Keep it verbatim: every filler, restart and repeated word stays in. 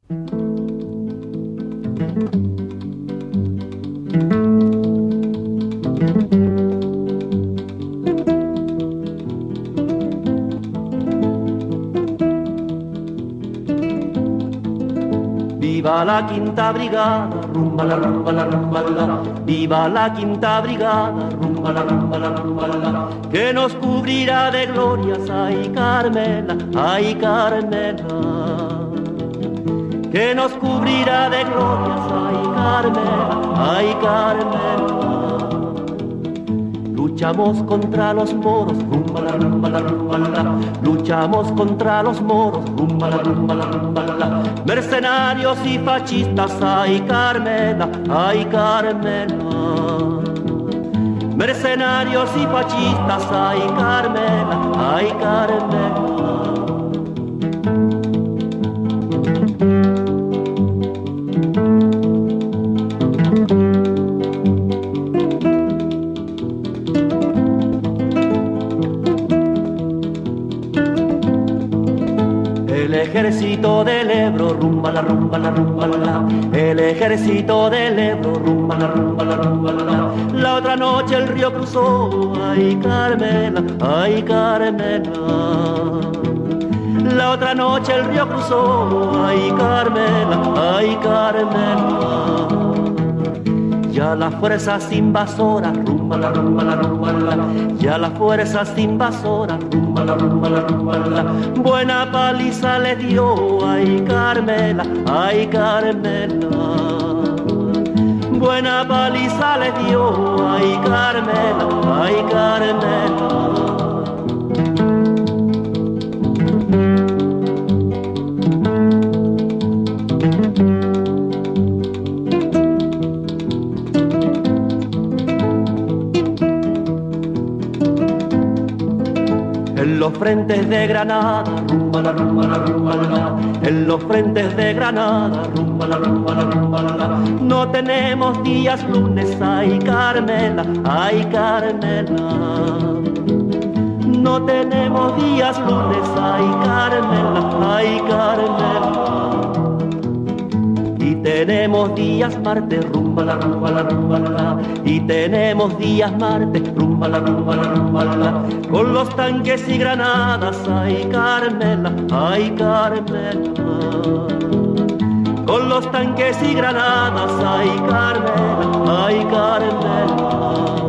Viva la quinta brigada, rumba la rumba la rumba la. Viva la quinta brigada, rumba la rumba la rumba la. Que nos cubrirá de glorias, ay Carmela, ay Carmela. Que nos cubrirá de glorias, ay Carmela, ay Carmela. Luchamos contra los moros, rumba la rumba la rumba la. Luchamos contra los moros, rumba la rumba la rumba la. Mercenarios y fascistas, ay Carmela, ay Carmela. Mercenarios y fascistas, ay Carmela, ay Carmela. El ejército del Ebro, rumba la rumba la rumba la. El ejército del Ebro, rumba la rumba la rumba la. La otra noche el río cruzó, ay Carmela, ay Carmela. La otra noche el río cruzó, ay Carmela, ay Carmela. Ya las fuerzas invasoras, rumba la rumba la rumba la. Ya las fuerzas invasoras, rumba la rumba la rumba la. Buena paliza le dio, ay Carmela, ay Carmela. Buena paliza le dio, ay Carmela, ay Carmela. En los frentes de Granada, rumba la rumba la rumba la. En los frentes de Granada, rumba la rumba la rumba la. No tenemos días lunes, ay Carmela, ay Carmela. No tenemos días lunes, ay Carmela, ay Carmela. Y tenemos días martes, rumba la rumba la rumba la. Y tenemos días martes, rumba la rumba la rumba la. Con los tanques y granadas, ay Carmela, ay Carmela. Con los tanques y granadas, ay Carmela, ay Carmela.